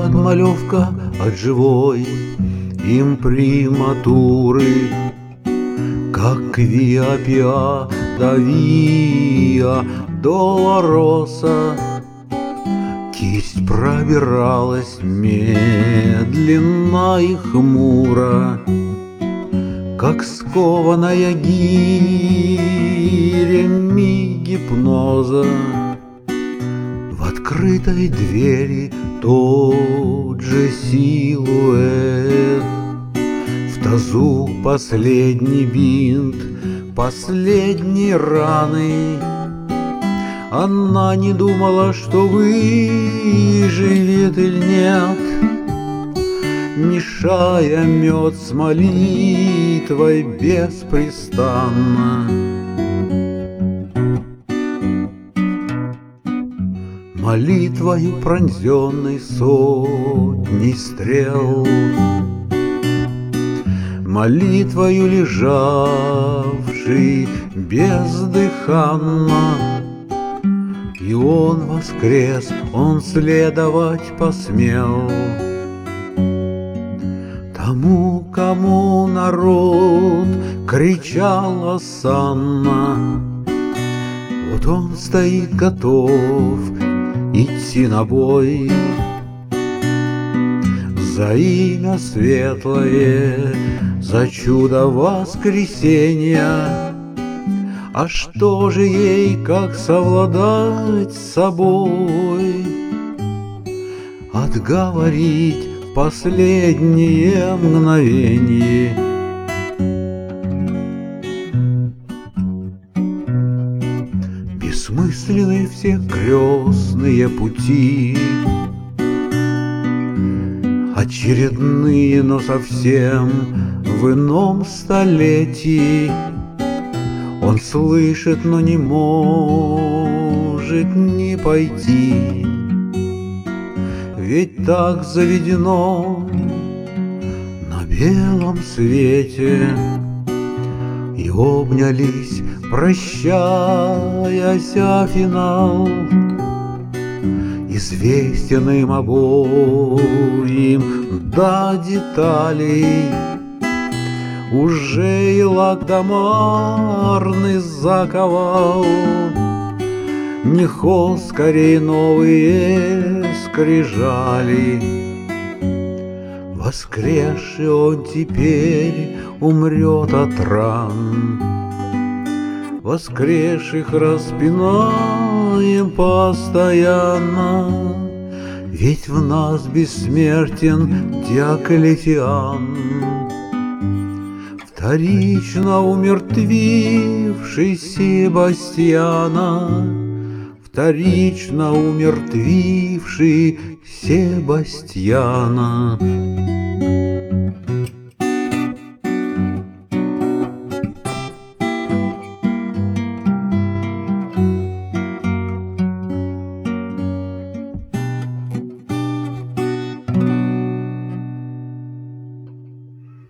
подмалевка от живой имприматуры, как Виа Пиа да Виа Долороса. Кисть пробиралась медленно и хмуро, как скованная гирями гипноза. В открытой двери тот же силуэт, в тазу последний бинт, последней раны. Она не думала, что выживет или нет, мешая мед с молитвой беспрестанно. Молитвою, пронзенной сотней стрел, молитвою, лежавший бездыханно. И он воскрес, он следовать посмел тому, кому народ кричал осанна. Вот он стоит готов идти на бой за имя светлое, за чудо воскресения. А что же ей, как совладать с собой, отговорить в последнее мгновенье? Бессмысленны все крестные пути, очередные, но совсем в ином столетии. Он слышит, но не может не пойти, ведь так заведено на белом свете. И обнялись, прощаясь, а финал известен им обоим до деталей. Уже и лак домарный заковал, не холст, скорее новые скрижали. Воскресший он теперь умрет от ран, воскресших распинаем постоянно. Ведь в нас бессмертен Диоклетиан, вторично умертвивший Себастьяна, вторично умертвивший Себастьяна.